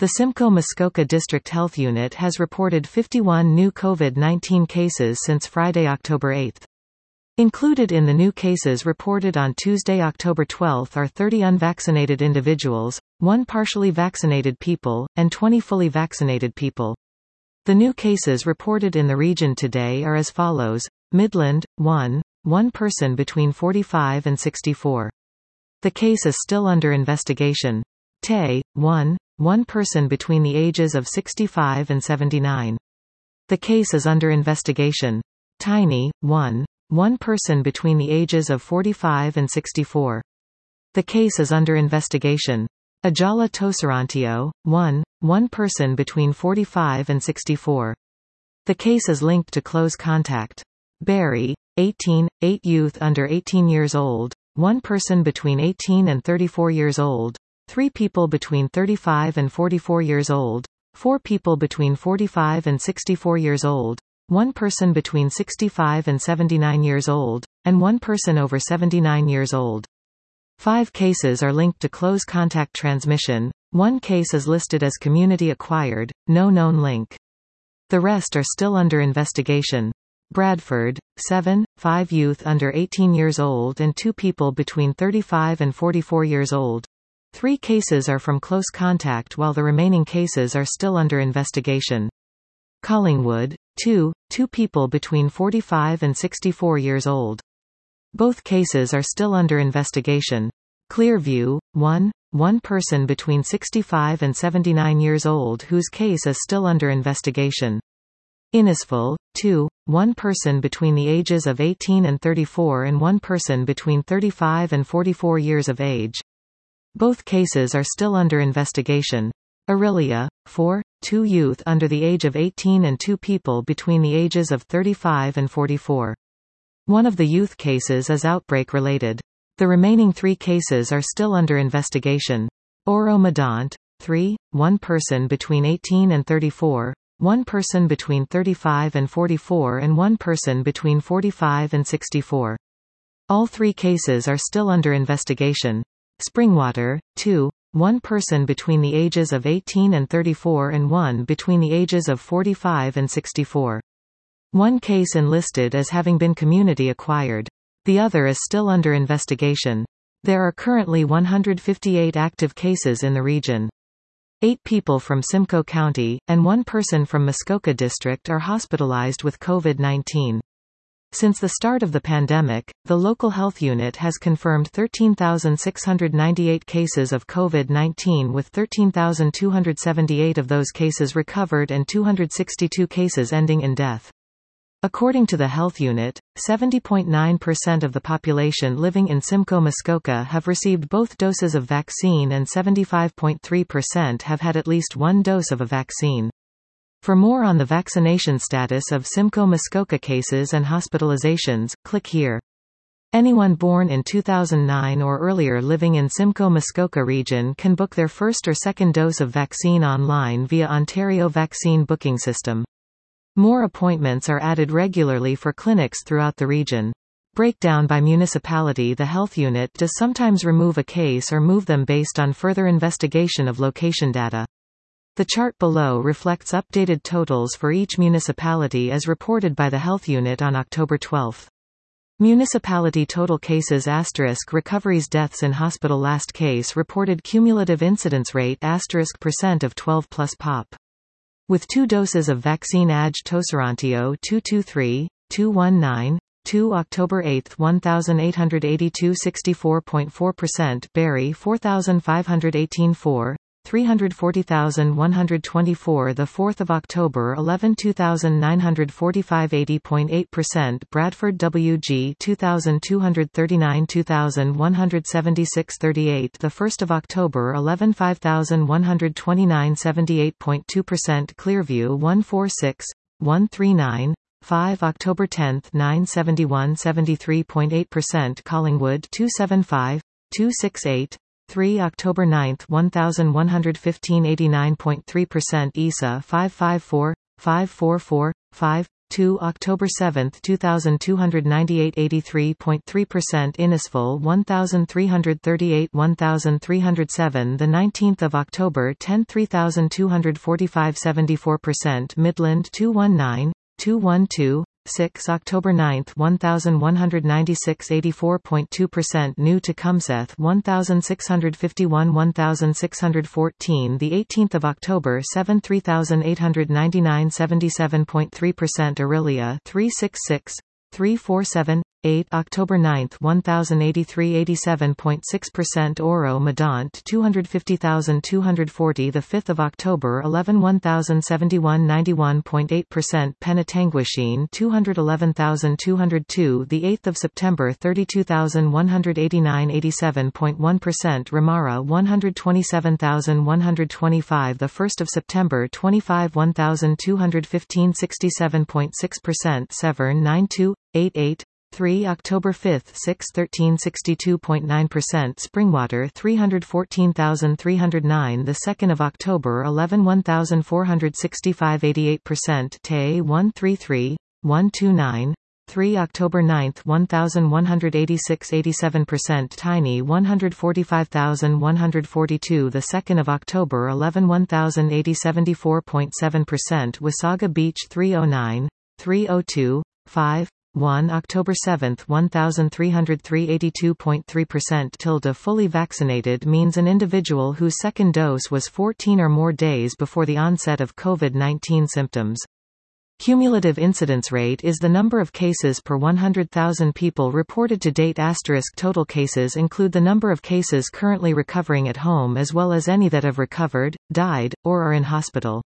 The Simcoe Muskoka District Health Unit has reported 51 new COVID-19 cases since Friday, October 8. Included in the new cases reported on Tuesday, October 12 are 30 unvaccinated individuals, 1 partially vaccinated people, and 20 fully vaccinated people. The new cases reported in the region today are as follows: Midland, 1 person between 45 and 64. The case is still under investigation. Tay, 1 person between the ages of 65 and 79. The case is under investigation. Tiny, 1 person between the ages of 45 and 64. The case is under investigation. Ajala Toserantio, 1 person between 45 and 64. The case is linked to close contact. Barry, 18, 8 youth under 18 years old, 1 person between 18 and 34 years old, 3 people between 35 and 44 years old, 4 people between 45 and 64 years old, 1 person between 65 and 79 years old, and 1 person over 79 years old. 5 cases are linked to close contact transmission. 1 case is listed as community acquired, no known link. The rest are still under investigation. Bradford, 7, 5 youth under 18 years old and 2 people between 35 and 44 years old. 3 cases are from close contact while the remaining cases are still under investigation. Collingwood, 2 people between 45 and 64 years old. Both cases are still under investigation. Clearview, 1 person between 65 and 79 years old whose case is still under investigation. Innisful, 2 person between the ages of 18 and 34 and 1 person between 35 and 44 years of age. Both cases are still under investigation. Aurelia, 4 youth under the age of 18 and 2 people between the ages of 35 and 44. One of the youth cases is outbreak-related. The remaining 3 cases are still under investigation. Oro-Medonte, 3 1 person between 18 and 34, 1 person between 35 and 44 and 1 person between 45 and 64. All 3 cases are still under investigation. Springwater, 2 1 person between the ages of 18 and 34 and 1 between the ages of 45 and 64. 1 case enlisted as having been community acquired. The other is still under investigation. There are currently 158 active cases in the region. 8 people from Simcoe County, and 1 person from Muskoka District are hospitalized with COVID-19. Since the start of the pandemic, the local health unit has confirmed 13,698 cases of COVID-19 with 13,278 of those cases recovered and 262 cases ending in death. According to the health unit, 70.9% of the population living in Simcoe Muskoka have received both doses of vaccine and 75.3% have had at least 1 dose of a vaccine. For more on the vaccination status of Simcoe Muskoka cases and hospitalizations, click here. Anyone born in 2009 or earlier living in Simcoe Muskoka region can book their first or second dose of vaccine online via Ontario Vaccine Booking System. More appointments are added regularly for clinics throughout the region. Breakdown by municipality. The health unit does sometimes remove a case or move them based on further investigation of location data. The chart below reflects updated totals for each municipality as reported by the health unit on October 12. Municipality total cases * recoveries deaths in hospital last case reported cumulative incidence rate *% of 12 plus pop. With 2 doses of vaccine Aj Toserantio 223, 219, 2 October 8 1882 64.4% Barry 4518 4 340,124 the 4th of October 11 2945 80.8% Bradford WG 2239 2176 38 the 1st of October 11 5129 78.2% Clearview 146 139 5 October 10 971 73.8% Collingwood 275 268 3 October 9 1115 89.3% ESA 554 544 5 2 October 7, 2298 83.3% Innisfil 1338 1307 the 19th of October 10 3245 74% Midland 219 212 6 October 9 1196 84.2% New Tecumseth 1651 1614 the 18th of October 7 3899 77.3% Aurelia 366 347 8 October 9 1083 87.6% Oro Medant 250,240 the 5th of October 11 1071 91.8% Penetanguishene 211,202 the 8th of September 32,189 87.1% Ramara 127,125 the 1st of September 25 1215 67.6% Severn 9288 3 October 5 6 13 62.9% Springwater 314,309 the 2nd of October 11 1465 88% Tay 133 129 3 October 9 1186 87% Tiny 145,142 the 2nd of October 11 1080 74.7% Wasaga Beach 309 302 5 1 October 7 1303 82.3% Fully vaccinated means an individual whose second dose was 14 or more days before the onset of COVID-19 symptoms. Cumulative incidence rate is the number of cases per 100,000 people reported to date. Total cases include the number of cases currently recovering at home as well as any that have recovered, died, or are in hospital.